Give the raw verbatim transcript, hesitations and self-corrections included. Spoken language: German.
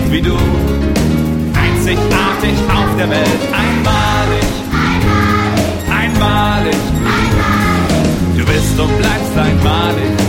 wie du. Einzigartig auf der Welt, einmalig, einmalig, einmalig. Du bist und bleibst einmalig.